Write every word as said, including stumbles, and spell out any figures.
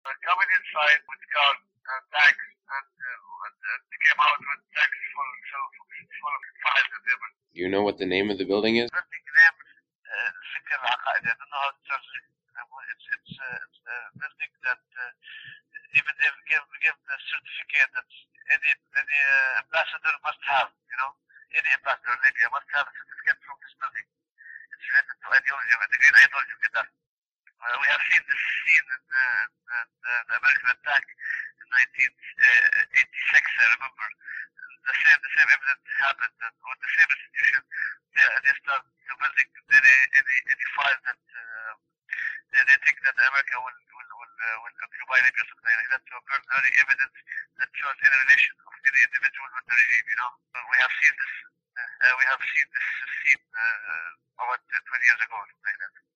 coming inside with cars and tanks, and, uh, and uh, they came out with tanks full, so, full of files and everything. You know what the name of the building is? Building name uh, Fikr Al-Aqaida. I don't know how to translate it. It's, it's, uh, it's a building that uh, even they give, give the certificate that any, any uh, ambassador must have, you know, any ambassador in Libya must have a certificate from this building. It's related to ideology, the green ideology of Gaddafi. Uh, we have seen this scene in the, in the, the American attack in nineteen eighty-six, I remember. The same, the same evidence happened, and with the same institution, they, they start to building any, any, any file that uh, they, they think that America will, will, will, uh, will occupy Libya or something like that, to burn any evidence that shows any relation of any individual with the regime, you know. Uh, we have seen this, uh, we have seen this scene uh, about twenty years ago, something like that.